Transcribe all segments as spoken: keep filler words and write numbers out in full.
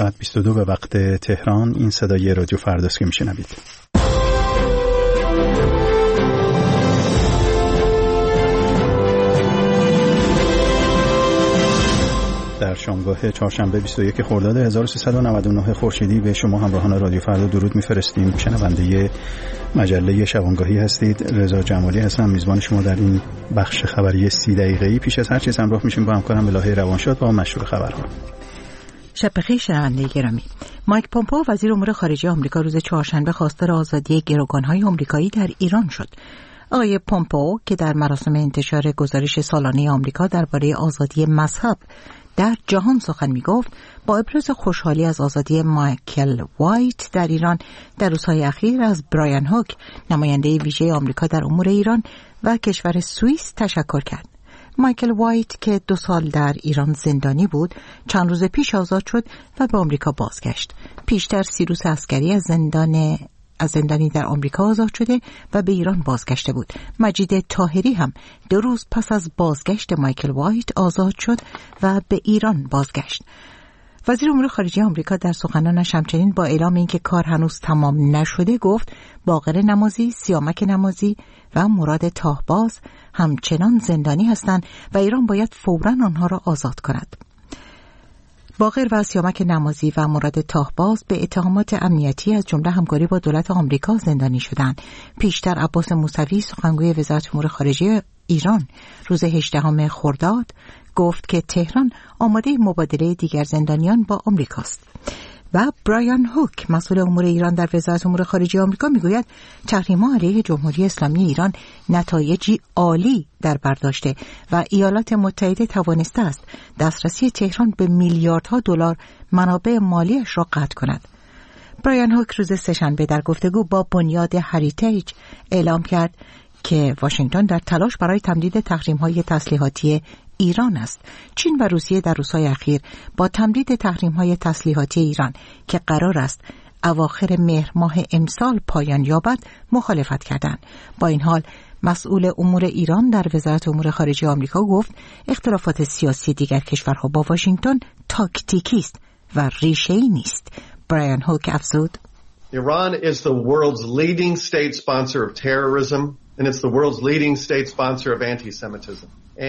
ساعت بیست و دو به وقت تهران. این صدای رادیو فرداست که میشنوید. در شامگاه چهارشنبه بیست و یک خرداد هزار و سیصد و نود و نه خورشیدی به شما همراهان رادیو فردا درود میفرستیم. شنونده مجله شبانگاهی هستید. رضا جمالی هستم، میزبان شما در این بخش خبری سی دقیقه‌ای. پیش از هر چیز همراه میشیم با همکارم الهه روانشاد با مشروع خبرها. شب بخیر شنونده گرامی. مایک پومپئو وزیر امور خارجه آمریکا روز چهارشنبه خواستار آزادی گروگان‌های آمریکایی در ایران شد. آقای پومپئو که در مراسم انتشار گزارش سالانه آمریکا درباره آزادی مذهب در جهان سخن می‌گفت، با ابراز خوشحالی از آزادی مایکل وایت در ایران در روزهای اخیر از برایان هوک، نماینده ویژه آمریکا در امور ایران و کشور سوئیس تشکر کرد. مایکل وایت که دو سال در ایران زندانی بود، چند روز پیش آزاد شد و به آمریکا بازگشت. پیشتر سیروس عسکری از زندان از زندانی در آمریکا آزاد شده و به ایران بازگشته بود. مجید طاهری هم دو روز پس از بازگشت مایکل وایت آزاد شد و به ایران بازگشت. وزیر امور خارجه آمریکا در سخنانش همچنین با اعلام اینکه کار هنوز تمام نشده گفت باقر نمازی، سیامک نمازی و مراد تاهباز همچنان زندانی هستند و ایران باید فوراً آنها را آزاد کند. باقر و سیامک نمازی و مراد تاهباز به اتهامات امنیتی از جمله همکاری با دولت آمریکا زندانی شدند. پیشتر عباس موسوی سخنگوی وزارت امور خارجه ایران روز هجدهم خرداد گفت که تهران آماده مبادله دیگر زندانیان با آمریکاست. و برایان هوک مسئول امور ایران در وزارت امور خارجه آمریکا میگوید تحریم‌ها علیه جمهوری اسلامی ایران نتایجی عالی در بر داشته و ایالات متحده توانسته است دسترسی تهران به میلیاردها دلار منابع مالیش را قطع کند. برایان هوک روز سه‌شنبه در گفتگو با بنیاد هریتیج اعلام کرد که واشنگتن در تلاش برای تمدید تحریم‌های تسلیحاتی ایران است. چین و روسیه در روزهای اخیر با تمدید تحریم‌های تسلیحاتی ایران که قرار است اواخر مهر ماه امسال پایان یابد مخالفت کردند. با این حال مسئول امور ایران در وزارت امور خارجه آمریکا گفت اختلافات سیاسی دیگر کشورها با واشنگتن تاکتیکی است و ریشه‌ای نیست. برایان هوک افزود: Iran is the world's leading state sponsor of terrorism and it's the world's leading state sponsor of anti-Semitism.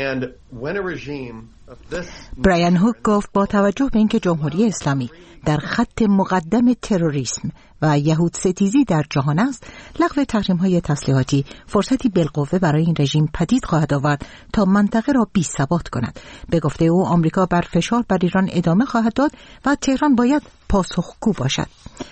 برایان هوک گفت با توجه به اینکه جمهوری اسلامی در خط مقدم تروریسم و یهود ستیزی در جهان است، لغو تحریم‌های تسلیحاتی فرصتی بالقوه برای این رژیم پدید خواهد آورد تا منطقه را بی‌ثبات کند. به گفته او آمریکا بر فشار بر ایران ادامه خواهد داد و تهران باید پاسخگو باشد.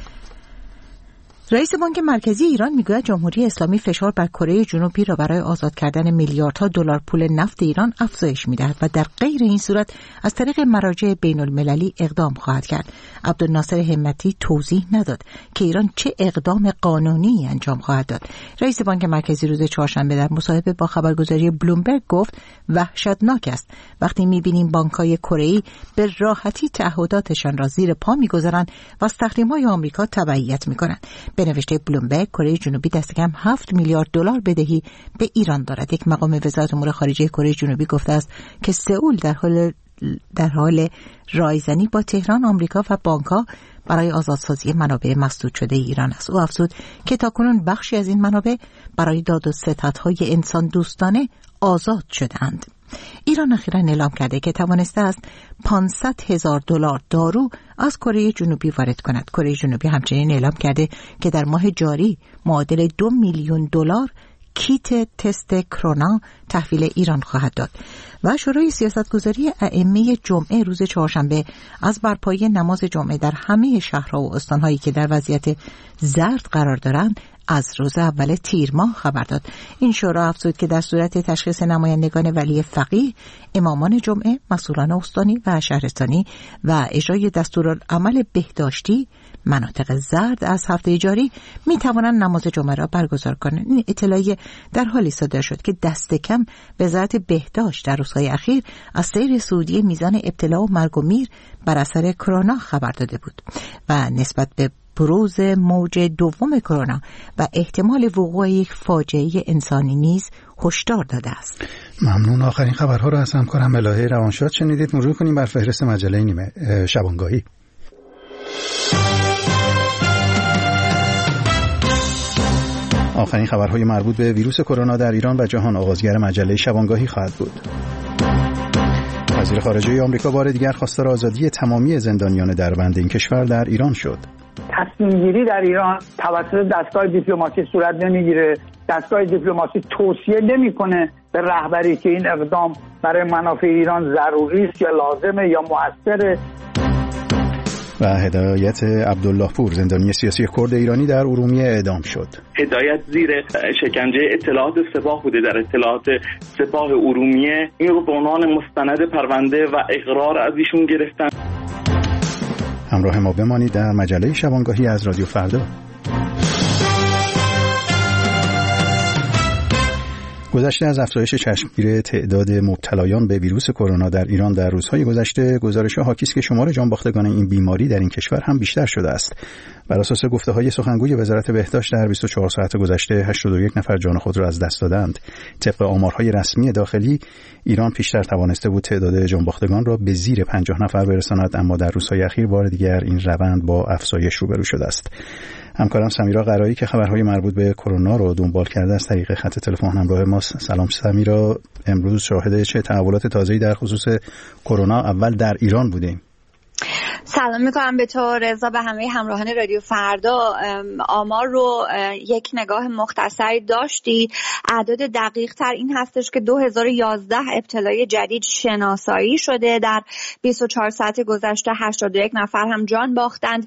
رئیس بانک مرکزی ایران میگوید جمهوری اسلامی فشار بر کره جنوبی را برای آزاد کردن میلیاردها دلار پول نفت ایران افزایش میدهد و در غیر این صورت از طریق مراجع بین المللی اقدام خواهد کرد. عبدالناصر همتی توضیح نداد که ایران چه اقدام قانونی انجام خواهد داد. رئیس بانک مرکزی روز چهارشنبه در مصاحبه با خبرگزاری بلومبرگ گفت وحشتناک است وقتی میبینیم بانک‌های کره‌ای به راحتی تعهداتشان را زیر پا میگذارند و از تحریم‌های آمریکا تبعیت میکنند. به نوشته بلومبرگ کره جنوبی دست کم هفت میلیارد دلار بدهی به ایران دارد. یک مقام وزارت امور خارجه کره جنوبی گفته است که سئول در حال در حال رایزنی با تهران، آمریکا و بانک‌ها برای آزادسازی منابع مسدود شده ایران است. او افزود که تاکنون بخشی از این منابع برای داد و ستدهای انسان دوستانه آزاد شدند. ایران اخیراً اعلام کرده که توانسته است پانصد هزار دلار دارو از کره جنوبی وارد کند. کره جنوبی همچنین اعلام کرده که در ماه جاری معادل دو میلیون دلار کیت تست کرونا تحویل ایران خواهد داد. و شورای سیاستگذاری ائمه جمعه روز چهارشنبه از برپایی نماز جمعه در همه شهرها و استان‌هایی که در وضعیت زرد قرار دارند از روز اول تیر ماه خبر داد. این شورا افزود که در صورت تشخیص نمایندگان ولی فقیه، امامان جمعه، مسئولان استانی و شهرستانی و اجرای دستورالعمل بهداشتی مناطق زرد از هفته جاری می توانند نماز جمعه را برگزار کنند. این اطلاعیه در حالی صادر شد که دست کم وزارت بهداشت در روزهای اخیر از سیر سعودی میزان ابتلا و مرگ و میر بر اثر کرونا خبر داده بود و نسبت به بروز موج دوم کرونا و احتمال وقوع یک فاجعه انسانی نیز هشدار داده است. ممنون. آخرین خبرها را از همکارم الهه روانشاد شنیدید. مرور کنیم بر فهرست مجله نیمه شبانگاهی. آخرین خبرهای مربوط به ویروس کرونا در ایران و جهان آغازگر مجله شبانگاهی خواهد بود. وزیر خارجه آمریکا بار دیگر خواستار آزادی تمامی زندانیان دربند این کشور در ایران شد. تصمیم گیری در ایران توسط دستگاه دیپلماسی صورت نمیگیره. دستگاه دیپلماسی توصیه نمیکنه به رهبری که این اقدام برای منافع ایران ضروری است یا لازمه یا مؤثره. و هدایت عبدالله پور زندانی سیاسی کرد ایرانی در ارومیه اعدام شد. هدایت زیر شکنجه اطلاعات سپاه بوده. در اطلاعات سپاه ارومیه این رو به عنوان مستند پرونده و اقرار از ایشون گرفتن. همراه ما بمانید در مجله شبانگاهی از رادیو فردا. گذشته از افزایش چشمگیر تعداد مبتلایان به ویروس کرونا در ایران در روزهای گذشته، گزارش‌ها حاکی است که شمار جانباختگان این بیماری در این کشور هم بیشتر شده است. بر اساس گفته‌های سخنگوی وزارت بهداشت در بیست و چهار ساعت گذشته هشتاد و یک نفر جان خود را از دست دادند. طبق آمارهای رسمی داخلی، ایران پیشتر توانسته بود تعداد جانباختگان را به زیر پنجاه نفر برساند، اما در روزهای اخیر بار دیگر این روند با افزایش روبرو شده است. همکارم سمیرا قرایی که خبرهای مربوط به کرونا رو دنبال کرده از طریق خط تلفن همراه ماست. سلام سمیرا، امروز شاهد چه تحولات تازه‌ای در خصوص کرونا اول در ایران بودیم؟ سلام میکنم به تو رضا، به همه همراهان رادیو فردا. آمار رو یک نگاه مختصری داشتی. اعداد دقیق تر این هستش که دو هزار و یازده ابتلای جدید شناسایی شده. در بیست و چهار ساعت گذشته هشتاد و یک نفر هم جان باختند.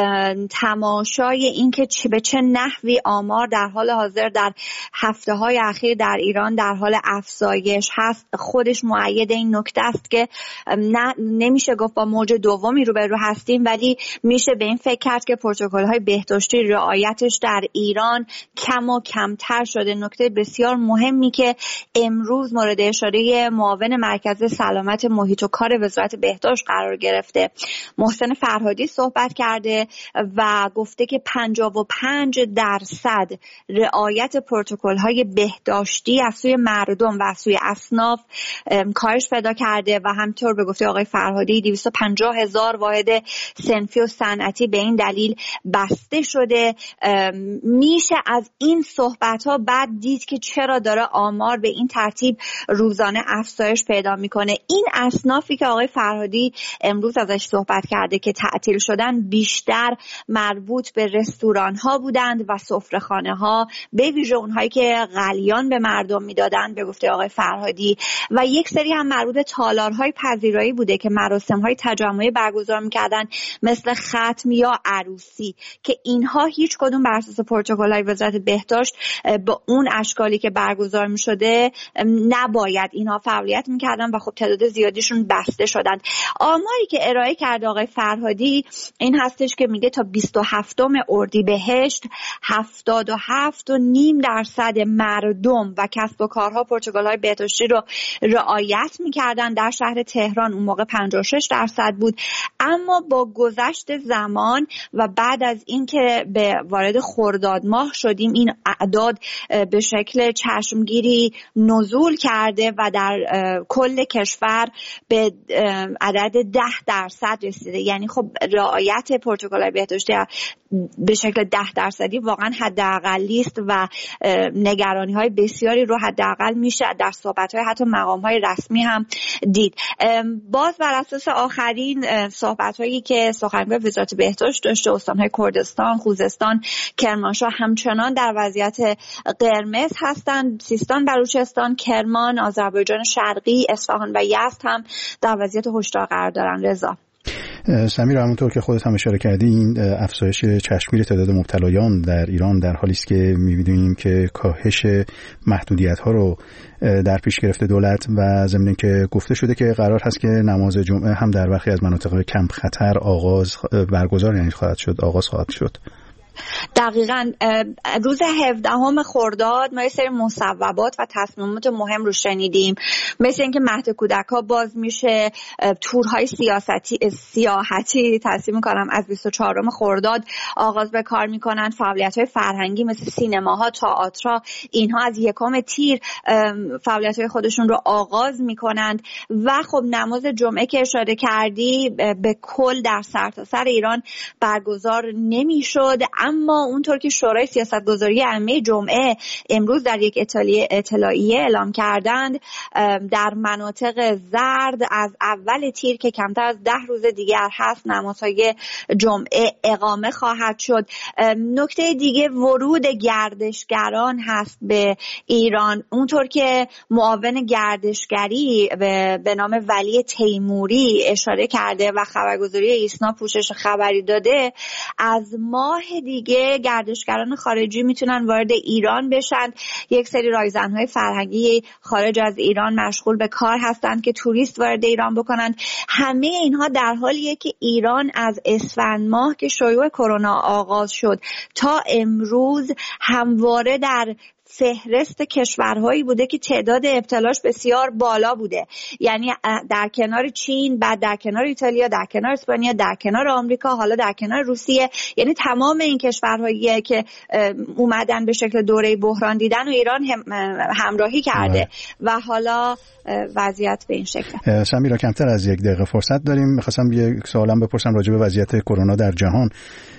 تماشای این که به چه نحوی آمار در حال حاضر در هفته های اخیر در ایران در حال افزایش هست خودش مؤید این نکته است که نه نمیشه گفت با موج دومی رو رو هستیم، ولی میشه به این فکر کرد که پروتکل‌های بهداشتی رعایتش در ایران کم و کمتر شده. نکته بسیار مهمی که امروز مورد اشاره معاون مرکز سلامت محیط و کار وزارت بهداشت قرار گرفته، محسن فرهادی صحبت کرده و گفته که پنجاه و پنج درصد رعایت پروتکل‌های بهداشتی از سوی مردم و از سوی اصناف کاهش پیدا کرده و همطور به گفته آقای فرهادی دویست و پنجاه هزار واحد صنفی و صنعتی به این دلیل بسته شده. میشه از این صحبت ها بعد دید که چرا داره آمار به این ترتیب روزانه افزایش پیدا میکنه. این اصنافی که آقای فرهادی امروز ازش صحبت کرده که تعطیل شدن بیشتر مربوط به رستوران ها بودند و سفره‌خانه ها، به ویژه اونهایی که قلیان به مردم میدادند به گفته آقای فرهادی، و یک سری هم مربوط به تالارهای پذیرایی بوده که مراسم های تجمعی برگزار میکردن مثل ختم یا عروسی، که اینها هیچ کدوم بر اساس پروتکل‌های وزارت بهداشت با اون اشکالی که برگزار میشده نباید اینها فعالیت میکردن و خب تعداد زیادیشون بسته شدن. آماری که ارائه کرده آقای فرهادی این هستش که میگه تا بیست و هفتم اردیبهشت هفتاد و هفت و نیم درصد مردم و کسب و کارها پروتکل‌های بهداشتی رو رعایت میکردن. در شهر تهران اون موقع پنجاه و شش درصد بود، اما با گذشت زمان و بعد از اینکه به وارد خرداد ماه شدیم این اعداد به شکل چشمگیری نزول کرده و در کل کشور به عدد ده درصد رسیده. یعنی خب رعایت پروتکل‌های بهداشتی به شکل ده درصدی واقعا حداقلی است و نگرانی‌های بسیاری رو حداقل میشه در صحبت‌های حتی مقام‌های رسمی هم دید. باز بر اساس آخرین صحبت‌هایی که سخنگوی وزارت بهداشت داشته، استان‌های کردستان، خوزستان، کرمانشاه همچنان در وضعیت قرمز هستند. سیستان، بلوچستان، کرمان، آذربایجان شرقی، اصفهان و یزد هم در وضعیت هشدار قرار دارن. رضا، سمیرا، همونطور که خودت هم اشاره کردی این افزایش چشمگیر تعداد مبتلایان در ایران در حالی است که می‌بینیم که کاهش محدودیت‌ها رو در پیش گرفته دولت و ضمن اینکه گفته شده که قرار هست که نماز جمعه هم در برخی از مناطق کم خطر آغاز برگزار یعنی خواهد شد آغاز خواهد شد. دقیقاً روز هفدهم خرداد ما یه سری مصوبات و تصمیمات مهم رو شنیدیم، مثل اینکه مهد کودک‌ها باز میشه، تورهای سیاستی سیاحتی تصمیم می‌کنم از بیست و چهارم خرداد آغاز به کار می‌کنن، فعالیت‌های فرهنگی مثل سینماها، تئاترها، اینها از یکم تیر فعالیت‌های خودشون رو آغاز می‌کنند و خب نماز جمعه که اشاره کردی به کل در سرتاسر ایران برگزار نمی‌شد، اما اونطور که شورای سیاستگذاری عمه جمعه امروز در یک اطلاعیه اعلام کردند، در مناطق زرد از اول تیر که کمتر از ده روز دیگر هست نمازهای جمعه اقامه خواهد شد. نکته دیگه ورود گردشگران هست به ایران. اونطور که معاون گردشگری به, به نام ولی تیموری اشاره کرده و خبرگزاری ایسنا پوشش خبری داده، از ماه دیگه گردشگران خارجی میتونن وارد ایران بشن. یک سری رایزنهای فرهنگی خارج از ایران مشغول به کار هستند که توریست وارد ایران بکنند. همه اینها در حالیه که ایران از اسفند ماه که شیوع کرونا آغاز شد تا امروز همواره در فهرست کشورهایی بوده که تعداد ابتلاش بسیار بالا بوده، یعنی در کنار چین، بعد در کنار ایتالیا، در کنار اسپانیا، در کنار آمریکا، حالا در کنار روسیه، یعنی تمام این کشورهایی که اومدن به شکل دوره بحران دیدن و ایران هم همراهی کرده و حالا وضعیت به این شکل. سمیرا کمتر از یک دقیقه فرصت داریم، می‌خواستم یک سوالم بپرسم راجع به وضعیت کرونا در جهان.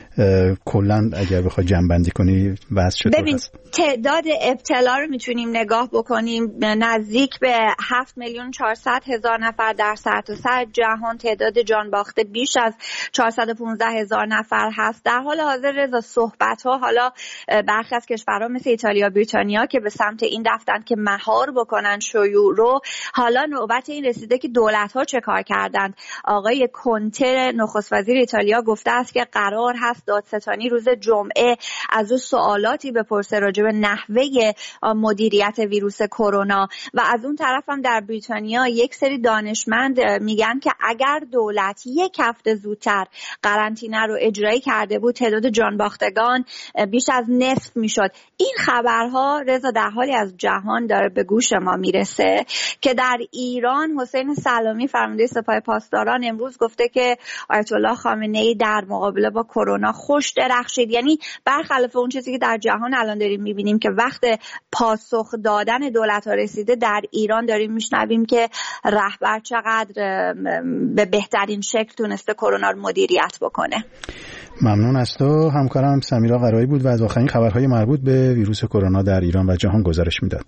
کلا اگر بخوای جمع‌بندی کنی بحث چطور ببین هست؟ تعداد ابتلا رو میتونیم نگاه بکنیم، نزدیک به هفت میلیون چهارصد هزار نفر در سرتاسر جهان. تعداد جان باخته بیش از چهارصد و پانزده هزار نفر هست. در حال حاضر رضا صحبت ها حالا برخی از کشورها مثل ایتالیا، بریتانیا که به سمت این رفتن که مهار بکنن شیوع رو، حالا نوبت این رسیده که دولت ها چه کار کردند. آقای کنته نخست وزیر ایتالیا گفته است که قرار هست دادستانی روز جمعه از او سوالاتی بپرسه راجع به نحوه مدیریت ویروس کرونا. و از اون طرف هم در بریتانیا یک سری دانشمند میگن که اگر دولت یک هفته زودتر قرنطینه رو اجرایی کرده بود تعداد جان باختگان بیش از نصف میشد. این خبرها رضا در حالی از جهان داره به گوش ما میرسه که در ایران حسین سلامی فرمانده سپاه پاسداران امروز گفته که آیت الله خامنه‌ای در مقابله با کرونا خوش درخشید. یعنی برخلاف اون چیزی که در جهان الان داریم میبینیم که وقت پاسخ دادن دولت‌ها رسیده، در ایران داریم میشنویم که رهبر چقدر به بهترین شکل تونسته کرونا رو مدیریت بکنه. ممنون از تو. همکارم سمیرا قرایی بود و از آخرین خبرهای مربوط به ویروس کرونا در ایران و جهان گزارش میداد.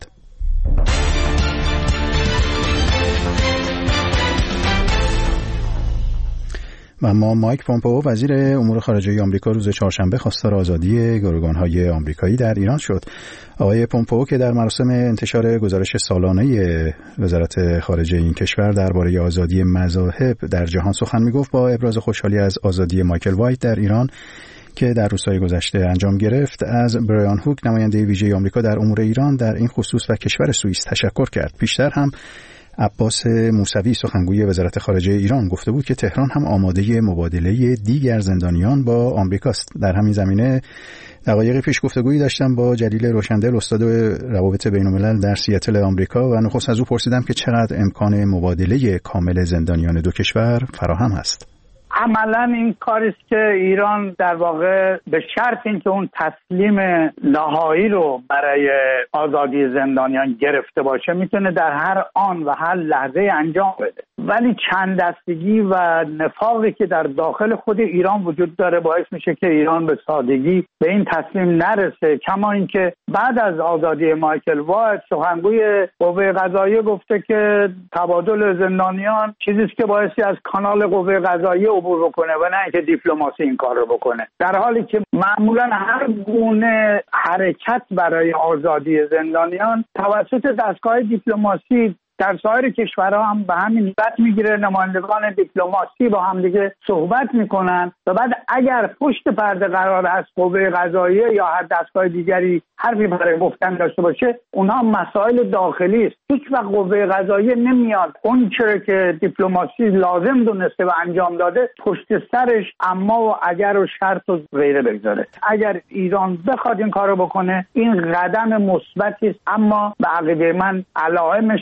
و ما مایک پومپئو وزیر امور خارجه آمریکا روز چهارشنبه خواستار آزادی گروگان‌های آمریکایی در ایران شد. آقای پومپئو که در مراسم انتشار گزارش سالانه وزارت خارجه این کشور درباره آزادی مذاهب در جهان سخن می‌گفت، با ابراز خوشحالی از آزادی مایکل وایت در ایران که در روزهای گذشته انجام گرفت، از برایان هوک نماینده ویژه آمریکا در امور ایران در این خصوص و کشور سوئیس تشکر کرد. پیشتر هم عباس موسوی سخنگوی وزارت خارجه ایران گفته بود که تهران هم آماده مبادله دیگر زندانیان با آمریکاست. در همین زمینه دقایقی پیش گفتگویی داشتم با جلیل روشندل، استاد روابط بین‌الملل در سیاتل آمریکا، و نخست از او پرسیدم که چقدر امکان مبادله کامل زندانیان دو کشور فراهم است. عملا این کاریست که ایران در واقع به شرط اینکه اون تسلیم نهایی رو برای آزادی زندانیان گرفته باشه میتونه در هر آن و هر لحظه انجام بده، ولی چند دستگی و نفاقی که در داخل خود ایران وجود داره باعث میشه که ایران به سادگی به این تصمیم نرسه. کما اینکه بعد از آزادی مایکل وایت سخنگوی قوه قضاییه گفته که تبادل زندانیان چیزیست که باعثی از کانال قوه قضاییه عبور بکنه و نه اینکه دیپلماسی این کار رو بکنه، در حالی که معمولا هر گونه حرکت برای آزادی زندانیان توسط دستگاه دیپلماسی در سایر کشورها هم به همین نسبت میگیره. نمایندگان دیپلماسی با هم دیگه صحبت میکنن و بعد اگر پشت پرده قرار هست قوه قضاییه یا هر دستگاه دیگری حرفی برای گفتن داشته باشه، اونها مسائل داخلی است. هیچ وقت قوه قضاییه نمیاد اون چرا که دیپلماسی لازم دونسته و انجام داده پشت سرش اما و اگر و شرط و غیره بگذاره. اگر ایران بخواد این کارو بکنه این قدم مثبتی است، اما به عقیده من علائمش در حال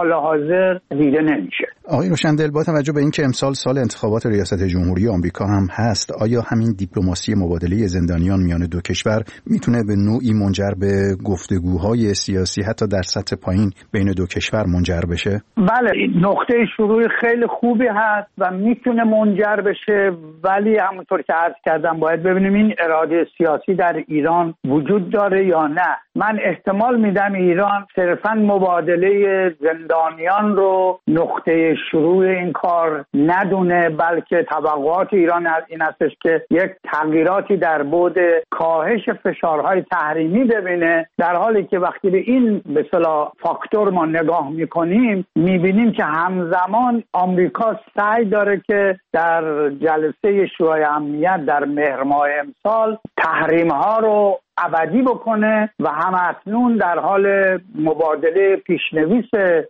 حال حاضر دیده نمیشه. آقای روشندل، با توجه به اینکه امسال سال انتخابات ریاست جمهوری آمریکا هم هست، آیا همین دیپلماسی مبادله زندانیان میان دو کشور میتونه به نوعی منجر به گفتگوهای سیاسی حتی در سطح پایین بین دو کشور منجر بشه؟ بله، نقطه شروع خیلی خوبی هست و میتونه منجر بشه، ولی همونطور که عرض کردم باید ببینیم این اراده سیاسی در ایران وجود داره یا نه. من احتمال میدم ایران صرفاً مبادله زندانیان رو نقطه شروع این کار ندونه، بلکه توقعات ایران این هستش که یک تغییراتی در بعد کاهش فشارهای تحریمی ببینه، در حالی که وقتی به این به اصطلاح فاکتور ما نگاه میکنیم میبینیم که همزمان آمریکا سعی داره که در جلسه شورای امنیت در مهر ماه امسال تحریم ها رو ابدی بکنه و همکنون در حال مبادله پیشنویس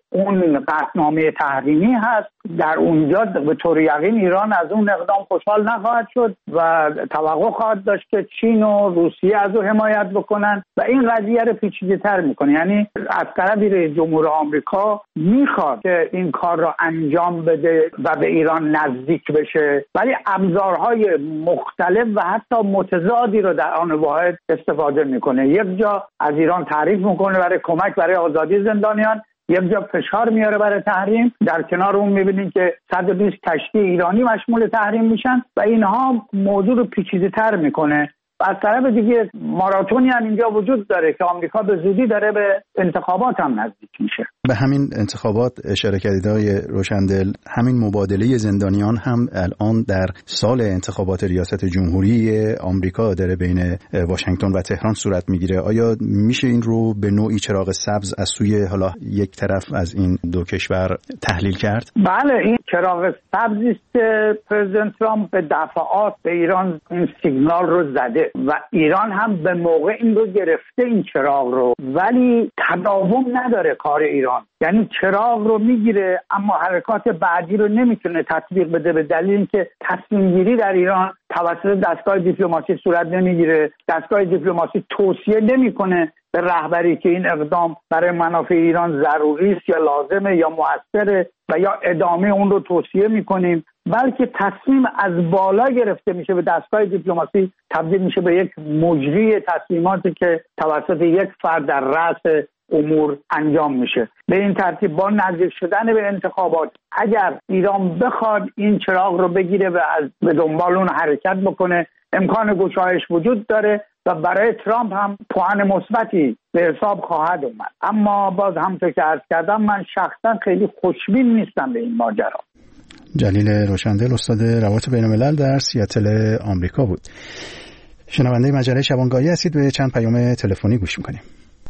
اون قطعنامه تحریمی هست. در اونجا به طور یقین ایران از اون اقدام خوشحال نخواهد شد و توقع خواهد داشت که چین و روسیه از او حمایت بکنن و این قضیه رو پیچیده‌تر میکنه. یعنی از طرفی رئیس جمهور آمریکا میخواد که این کار را انجام بده و به ایران نزدیک بشه، ولی ابزارهای مختلف و حتی متضادی رو در آن واحد استفاده میکنه. یک جا از ایران تعریف میکنه برای کمک برای آزادی زندانیان، یک جا فشار میاره برای تحریم، در کنار اون میبینید که صد و بیست کشتی ایرانی مشمول تحریم میشن و اینها موضوع رو پیچیده‌تر میکنه. از طرف دیگه ماراتونی هم اینجا وجود داره که آمریکا به زودی داره به انتخابات هم نزدیک میشه. به همین انتخابات اشاره کردید آقای روشندل، همین مبادله زندانیان هم الان در سال انتخابات ریاست جمهوری آمریکا داره بین واشنگتن و تهران صورت میگیره. آیا میشه این رو به نوعی چراغ سبز از سوی حالا یک طرف از این دو کشور تحلیل کرد؟ بله، این چراغ سبزی است که پرزیدنت ترامپ به دفعات به ایران این سیگنال رو زده و ایران هم به موقع این رو گرفته این چراغ رو، ولی تداوم نداره کار ایران. یعنی چراغ رو میگیره اما حرکات بعدی رو نمیتونه تطبیق بده، به دلیل اینکه تصمیم گیری در ایران توسط دستگاه دیپلماسی صورت نمیگیره. دستگاه دیپلماسی توصیه نمیکنه به رهبری که این اقدام برای منافع ایران ضروری است یا لازمه یا مؤثره و یا ادامه اون رو توصیه میکنیم، بلکه تصمیم از بالا گرفته میشه، به دستگاه دیپلماسی تبدیل میشه به یک مجری تصمیماتی که توسط یک فرد در رأس امور انجام میشه. به این ترتیب با نزدیک شدن به انتخابات اگر ایران بخواد این چراغ رو بگیره و از به دنبال اون حرکت بکنه، امکان گشایش وجود داره و برای ترامپ هم پوان مثبتی به حساب خواهد اومد. اما باز همونطور که عرض کردم من شخصا خیلی خوشبین نیستم به این ماجرا. جلیل روشندل، استاد روابط بین‌الملل در سیاتل آمریکا بود. شنونده مجله شبانگاهی هستید، به چند پیام تلفنی گوش می‌کنیم.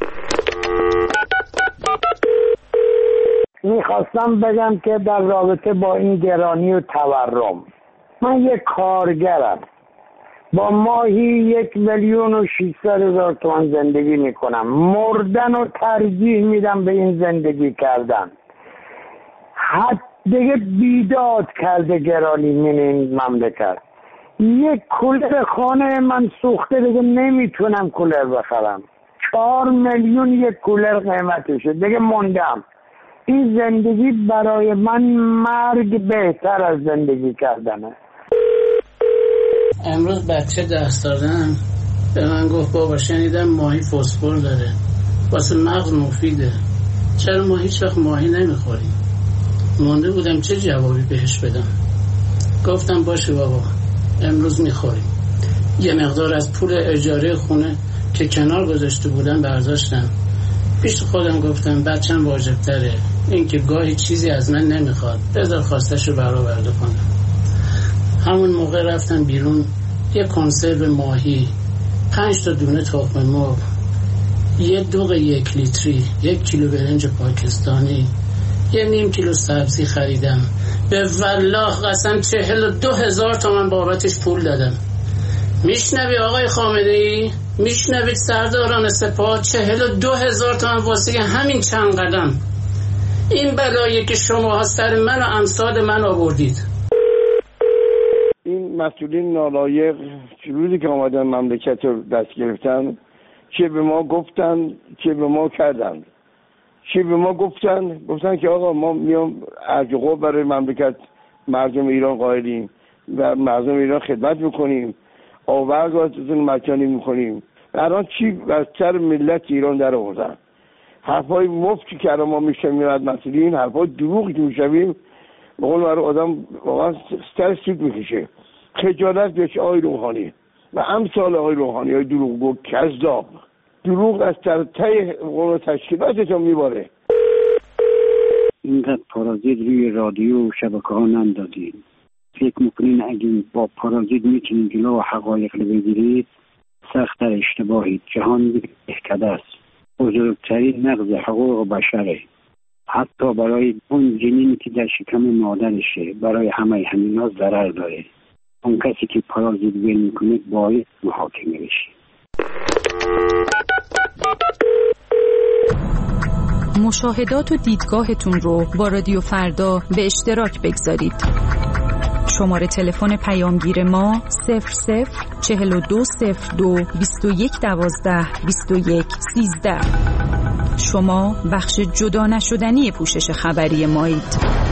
میخواستم بگم که در رابطه با این گرانی و تورم، من یک کارگرم با ماهی یک میلیون و ششصد هزار تومان زندگی میکنم. مردن و ترجیح میدم به این زندگی کردن. حد دیگه بیداد کرده گرانی من این مملکت. یک کولر خانه من سوخته، دیگه نمیتونم کولر بخرم. چهار میلیون یک کولر قیمتشه، دیگه موندم. این زندگی برای من مرگ بهتر از زندگی کردنه. امروز بچه ده ساله‌ام به من گفت بابا شنیدم ماهی فسفر داره، واسه مغز مفیده، چرا ما هیچ وقت ماهی نمیخوریم؟ مونده بودم چه جوابی بهش بدم. گفتم باشه بابا امروز میخوریم. یه مقدار از پول اجاره خونه که کنار گذاشته بودم برداشتم، پیش خودم گفتم بچم واجب تره، این که گاهی چیزی از من نمیخواد، بذار خواستشو برآورده کنم. همون موقع رفتم بیرون، یه کنسرو ماهی، پنج تا دونه تخم مرغ، یه دوغ یک لیتری، یک کیلو برنج پاکستانی، یه نیم کیلو سبزی خریدم. به والله قسم چهل و دو هزار تومن بابتش پول دادم. میشنوی آقای خامنه‌ای؟ میشنوید سرداران سپاه؟ چهل و دو هزار تومن واسه همین چند قدم. این بلایی که شما سر من و امثال من آوردید. این مسئولین نالایق روزی که آمدن مملکت رو دست گرفتن، چه به ما گفتن چه به ما کردن. چی به ما گفتن؟ گفتن که آقا ما میام ارج و قوت برای مملکت مردم ایران قائلیم و مردم ایران خدمت میکنیم، آورد واسهتون مجانی میکنیم. الان چی از سر ملت ایران در آوردن؟ حرفای مفتی که الان ما میشنویم از مسئولین، حرفای دروغی که میشنویم، به قول معروف آدم واقعا سر سود میکشه. خجالت بهش آقای روحانی و امثال آقای روحانی های دروغگو کذاب، دروغ از سر ته قول تشکیلاتتون میباره. اینقدر پارازیت روی رادیو و شبکه ها نندازید. فکر میکنین اگه با پارازیت میتونین جلو و حقایق رو بگیرید، سخت‌تر اشتباهید. جهان بی‌کده است. بزرگترین نقض حقوق بشره، حتی برای اون جنینی که در شکم مادرشه، برای همه همینا ضرر داره. اون کسی که پارازیت ول میکنه باید محاکمه بشه. مشاهدات و دیدگاهتون رو با رادیو فردا به اشتراک بگذارید. شماره تلفن پیامگیر ما صفر صفر چهل و دو صفر دو بیست و یک دوازده بیست و یک سیزده. شما بخش جدا نشدنی پوشش خبری مایید.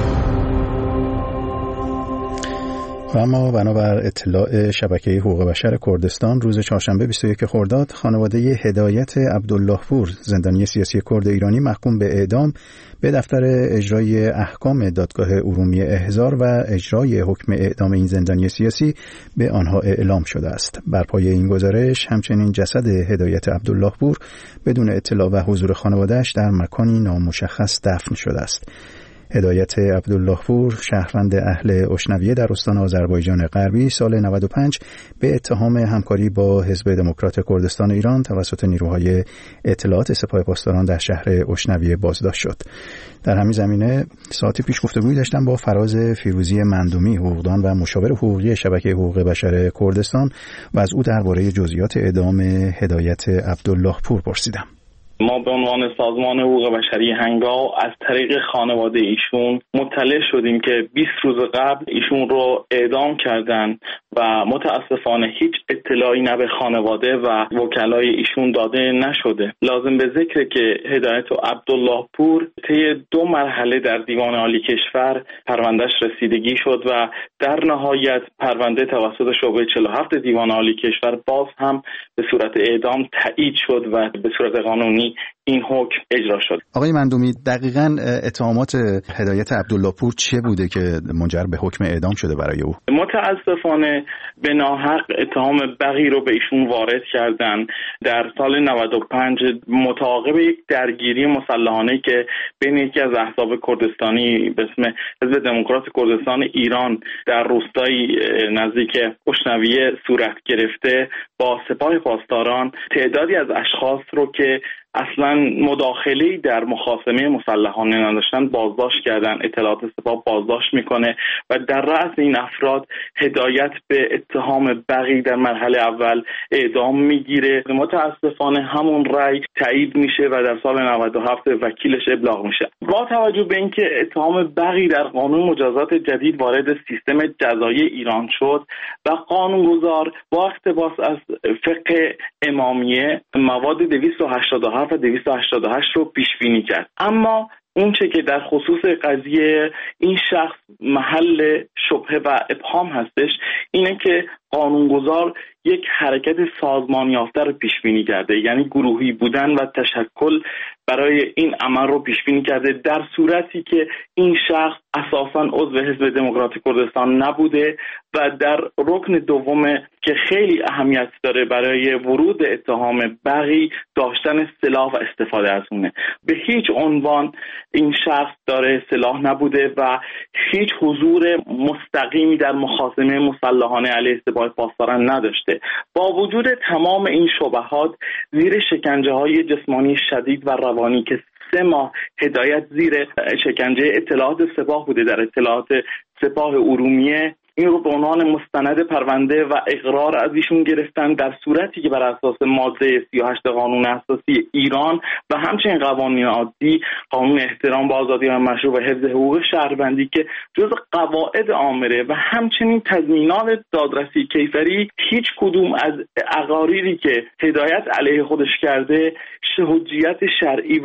و اما بنابر اطلاع شبکه حقوق بشر کردستان روز چهارشنبه بیست و یک خرداد خانواده هدایت عبداللهپور زندانی سیاسی کرد ایرانی محکوم به اعدام به دفتر اجرای احکام دادگاه ارومیه احضار و اجرای حکم اعدام این زندانی سیاسی به آنها اعلام شده است. بر پایه این گزارش همچنین جسد هدایت عبداللهپور بدون اطلاع و حضور خانواده‌اش در مکانی نامشخص دفن شده است. هدایت عبداللهپور شهروند اهل اشنویه در استان آذربایجان غربی سال نود و پنج به اتهام همکاری با حزب دموکرات کردستان ایران توسط نیروهای اطلاعات سپاه پاسداران در شهر اشنویه بازداشت شد. در همین زمینه ساعتی پیش گفتگویی داشتم با فراز فیروزی مندومی، حقوقدان و مشاور حقوقی شبکه حقوق بشر کردستان و از او درباره جزئیات اعدام هدایت عبداللهپور پرسیدم. ما به عنوان سازمان حقوق بشری هنگاو از طریق خانواده ایشون مطلع شدیم که بیست روز قبل ایشون رو اعدام کردن و متاسفانه هیچ اطلاعی نه به خانواده و وکلای ایشون داده نشده. لازم به ذکره که هدایت عبداللهپور طی دو مرحله در دیوان عالی کشور پروندهش رسیدگی شد و در نهایت پرونده توسط شعبه چهل و هفت دیوان عالی کشور باز هم به صورت اعدام تایید شد و به صورت قانونی این حکم اجرا شد. آقای مندومی، دقیقاً اتهامات هدایت عبداللهپور چه بوده که منجر به حکم اعدام شده برای او؟ متاسفانه به ناحق اتهام بغی رو به ایشون وارد کردن. در سال نود و پنج متعاقب یک درگیری مسلحانه که بین یکی از احزاب کردستانی به اسم حزب دموکرات کردستان ایران در روستایی نزدیک اشنویه صورت گرفته، با سپاه پاسداران تعدادی از اشخاص رو که اصلا مداخله‌ای در مخاصمه مسلحانه نداشتن بازداشت کردن. اطلاعات سپاه بازداشت میکنه و در رأس این افراد هدایت به اتهام بغی در مرحله اول اعدام میگیره. متاسفانه همون رأی تایید میشه و در سال نود و هفت وکیلش ابلاغ میشه. با توجه به اینکه اتهام بغی در قانون مجازات جدید وارد سیستم جزایی ایران شد و قانونگذار با اقتباس از فقه امامیه مواد دویست و هشتاد و هفت و دویست و هشتاد و هشت رو پیش بینی کرد. اما اون چه که در خصوص قضیه این شخص محل شبهه و ابهام هستش اینه که قانونگذار یک حرکت سازمان یافته رو پیش بینی کرده، یعنی گروهی بودن و تشکل برای این عمل رو پیش بینی کرده، در صورتی که این شخص اساساً عضو حزب دموکرات کردستان نبوده و در رکن دوم که خیلی اهمیت داره برای ورود اتهام بغی داشتن سلاح و استفاده از اونه. به هیچ عنوان این شخص داره سلاح نبوده و هیچ حضور مستقیمی در مخاصمه مسلحانه علیه سپاه پاسداران نداشته. با وجود تمام این شبهات زیر شکنجه های جسمانی شدید و روانی که سه ماه هدایت زیر شکنجه اطلاعات سپاه بوده، در اطلاعات سپاه ارومیه این رو به عنوان مستند پرونده و اقرار از ایشون گرفتن، در صورتی که بر اساس ماده سی و هشت قانون اساسی ایران و همچنین قوانین عادی، قانون احترام به آزادی و مشروع و حفظ حقوق شهروندی که جز قواعد عامره و همچنین تضمینات دادرسی کیفری، هیچ کدوم از اقاریری که هدایت علیه خودش کرده حجیت شرعی و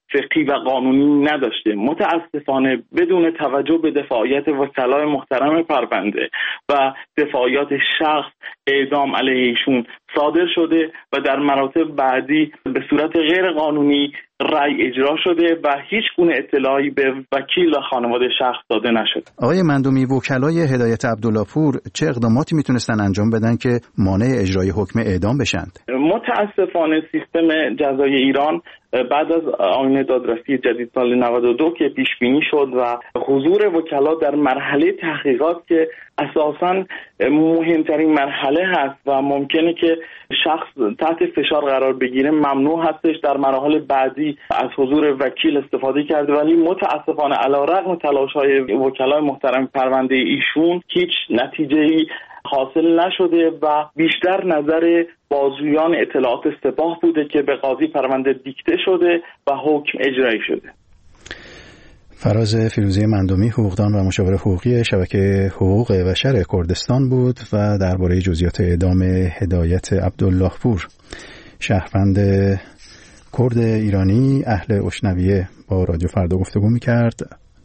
فقهی و قانونی نداشته. متاسفانه بدون توجه به دفاعیت وکلای محترم پرونده و دفاعیت شخص اعدام علیه ایشون صادر شده و در مراتب بعدی به صورت غیر قانونی رأی اجرا شده و هیچ گونه اطلاعی به وکیل و خانواده شخص داده نشد. آقای مندومی، وکلای هدایت عبدالله پور چه اقداماتی میتونستن انجام بدن که مانع اجرای حکم اعدام بشند؟ متاسفانه سیستم جزای ایران بعد از آیین دادرسی جدید سال نود و دو که پیش بینی شد و حضور وکلا در مرحله تحقیقات که اساساً مهمترین مرحله هست و ممکنه که شخص تحت فشار قرار بگیره، ممنوع هستش در مراحل بعدی از حضور وکیل استفاده کرده، ولی متاسفانه علیرغم تلاش‌های وکلای محترم پرونده ایشون هیچ نتیجه‌ای حاصل نشده و بیشتر نظر بازجویان اطلاعات سپاه بوده که به قاضی پرونده دیکته شده و حکم اجرایی شده. فراز فیروزی مندومی، حقوقدان و مشاور حقوقی شبکه حقوق بشر کردستان بود و درباره جزئیات اعدام هدایت عبدالله پور، شهروند کرد ایرانی اهل اشنویه، با رادیو فردا گفتگو می‌کرد.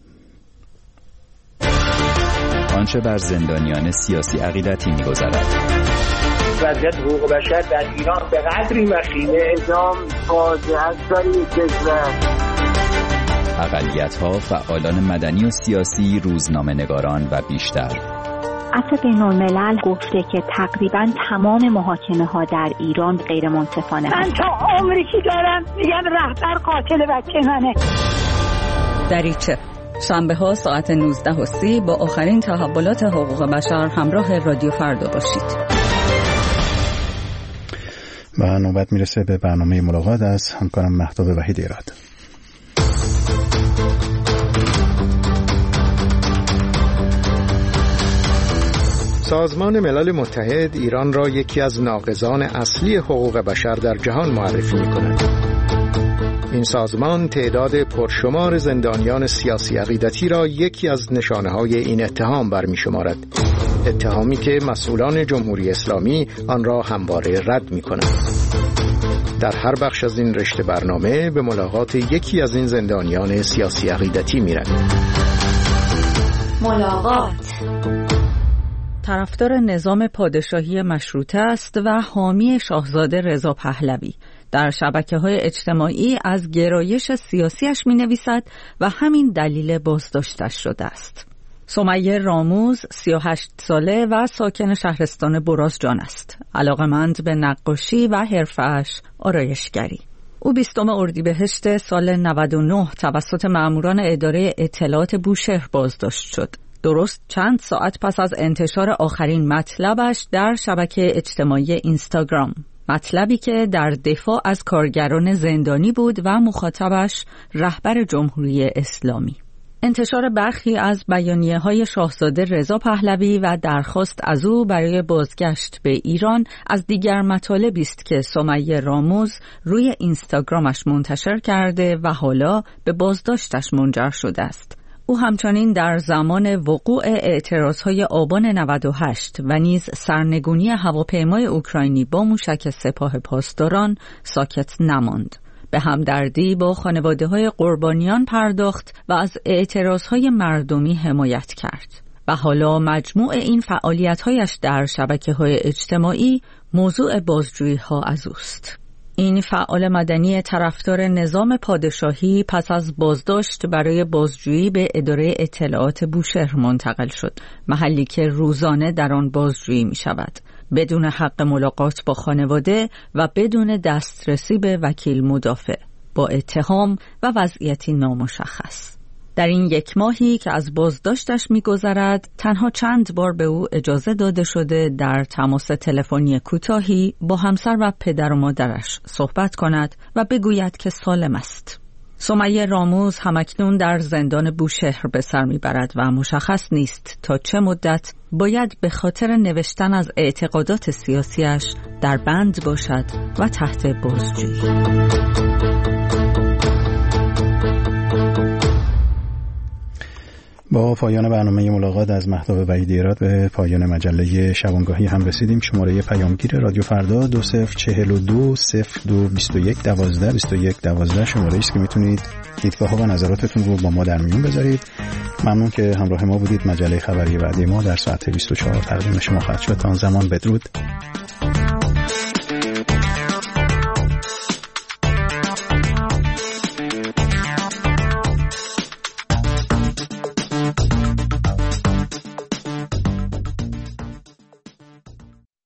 آنچه بر زندانیان سیاسی عقیدتی می‌گذرد. وضعیت حقوق بشر در ایران به قدری وخیمه، اعدام فاجعه است برای کشور. اقلیت‌ها، فعالان مدنی و سیاسی، روزنامه‌نگاران و بیشتر. عفو بین‌الملل گفته که تقریباً تمام محاکمه‌ها در ایران غیر منصفانه. من تا عمری که دارم میگم رهبر قاتل بچه منه. دریچه شنبه ها ساعت نوزده و سی با آخرین تحولات حقوق بشر همراه رادیو فردا باشید. و نوبت میرسه به برنامه ملاقات از همکارم مهتاب وحید ایراد. سازمان ملل متحد ایران را یکی از ناقضان اصلی حقوق بشر در جهان معرفی می‌کند. این سازمان تعداد پرشمار زندانیان سیاسی عقیدتی را یکی از نشانه‌های این اتهام برمی‌شمارد. اتهامی که مسئولان جمهوری اسلامی آن را همواره رد می‌کنند. در هر بخش از این رشته برنامه به ملاقات یکی از این زندانیان سیاسی عقیدتی می‌رویم. ملاقات طرفدار نظام پادشاهی مشروطه است و حامی شاهزاده رضا پهلوی. در شبکه‌های اجتماعی از گرایش سیاسیش می‌نویسد و همین دلیل بازداشتش شده است. سمیه راموز سی و هشت ساله و ساکن شهرستان برازجان است. علاقه‌مند به نقاشی و حرفه‌اش آرایشگری. او بیستم اردیبهشت سال نود و نه توسط مأموران اداره اطلاعات بوشهر بازداشت شد. درست چند ساعت پس از انتشار آخرین مطلبش در شبکه اجتماعی اینستاگرام، مطلبی که در دفاع از کارگران زندانی بود و مخاطبش رهبر جمهوری اسلامی. انتشار برخی از بیانیه‌های شاهزاده رضا پهلوی و درخواست از او برای بازگشت به ایران از دیگر مطالبی است که سمیه راموز روی اینستاگرامش منتشر کرده و حالا به بازداشتش منجر شده است. او همچنین در زمان وقوع اعتراضهای آبان نود و هشت و نیز سرنگونی هواپیمای اوکراینی با موشک سپاه پاسداران ساکت نماند. به همدردی با خانواده‌های قربانیان پرداخت و از اعتراضهای مردمی حمایت کرد. و حالا مجموع این فعالیت‌هایش در شبکه‌های اجتماعی موضوع بازجویی‌ها از اوست. این فعال مدنی طرفدار نظام پادشاهی پس از بازداشت برای بازجویی به اداره اطلاعات بوشهر منتقل شد، محلی که روزانه در آن بازجویی می شود، بدون حق ملاقات با خانواده و بدون دسترسی به وکیل مدافع، با اتهام و وضعیتی نامشخص. در این یک ماهی که از بازداشتش می‌گذرد، تنها چند بار به او اجازه داده شده در تماس تلفنی کوتاهی با همسر و پدر و مادرش صحبت کند و بگوید که سالم است. سمیه راموز همکنون در زندان بوشهر به سر میبرد و مشخص نیست تا چه مدت باید به خاطر نوشتن از اعتقادات سیاسیش در بند باشد و تحت بازجویی. با پایان برنامه ملاقات از مهتاب وحیدی ایراد به پایان مجله شبانگاهی هم رسیدیم. شماره پیامگیر رادیو فردا دو صفر چهل و دو صفر دو بیست و یک دوازده بیست و یک دوازده شماره است که میتونید دیدگاه ها و نظراتتون رو با ما در میون بذارید. ممنون که همراه ما بودید. مجله خبری بعدی ما در ساعت بیست و چهار تقدیم شما خواهد شد. تا آن زمان بدرود.